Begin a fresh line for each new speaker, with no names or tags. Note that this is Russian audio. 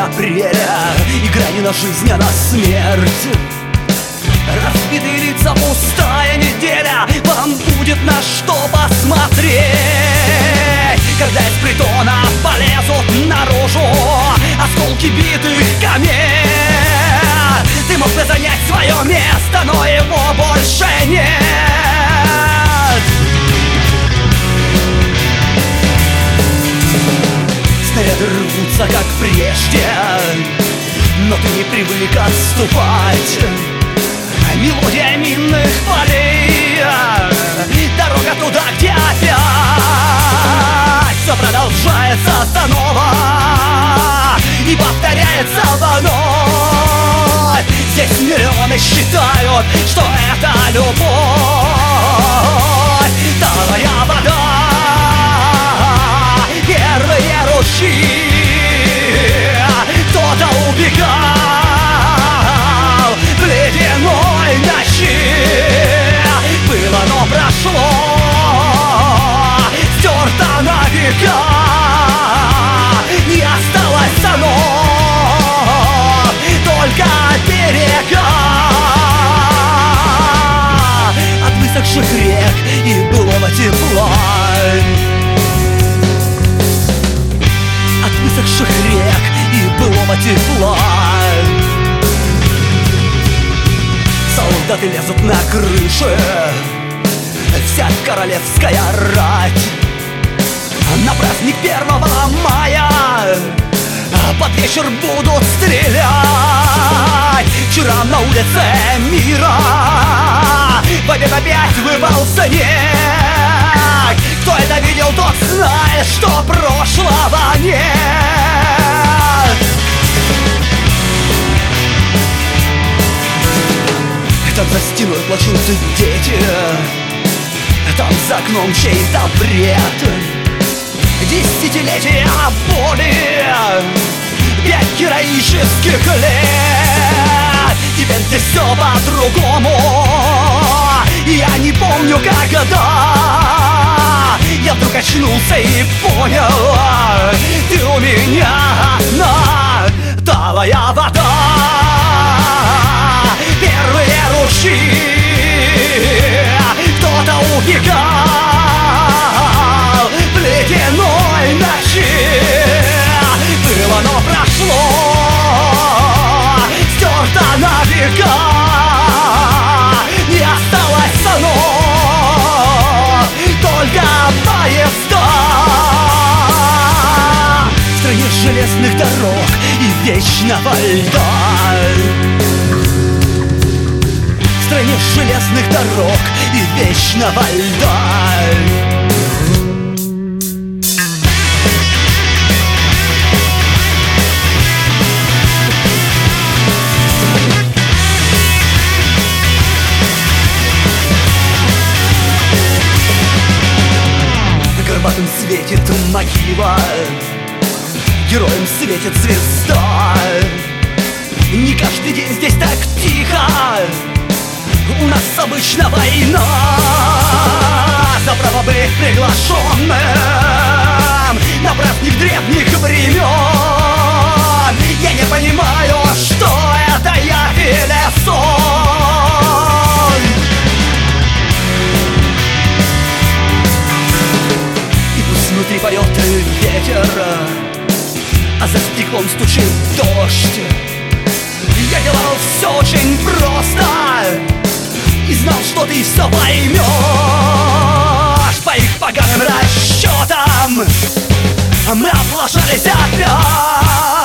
апреля. Игра не на жизнь, а на смерть. Разбитые лица, пустая неделя. Вам будет на что посмотреть, когда из притона полезут наружу осколки битых комет. Ты мог бы занять свое место, но его больше нет. Снаряды рвутся, как прежде, но ты не привык отступать. Мелодия минных полей, дорога туда, где опять все продолжается снова и повторяется вновь. Здесь миллионы считают, что это любовь. Талая вода, первые ручьи, кто-то убегал в ледяной ночи. Было, но прошло, стерто на века. Не осталось оно, только берега от высохших рек и былого тепла. От высохших рек и былого тепла. Солдаты лезут на крыши, вся королевская рать. На праздник 1 мая под вечер будут стрелять. Вчера на улице мира в обед опять выпал снег. Кто это видел, тот знает, что прошлого нет. Там за стеной плачут дети, там за окном чей-то бред. Десятилетия боли, 5 героических лет. Теперь здесь все по-другому. Я не помню, когда я вдруг очнулся и понял: ты у меня одна. Талая вода, первые ручьи, кто-то убегал в ледяной ночи. Было, но прошло, стерто на века. Не осталось оно, только поезда. В стране железных дорог и вечного льда. В стране железных дорог и вечного льда. Горбатым светит могила, героям светит звезда. Не каждый день здесь так тихо, у нас обычно война. За право быть приглашенным на праздник древних времен. Я не понимаю, что это я или сон. И пусть внутри поет ветер, а за стеклом стучит дождь. Я делал все очень просто и знал, что ты все поймешь. По их поганым расчетам мы облажались опять.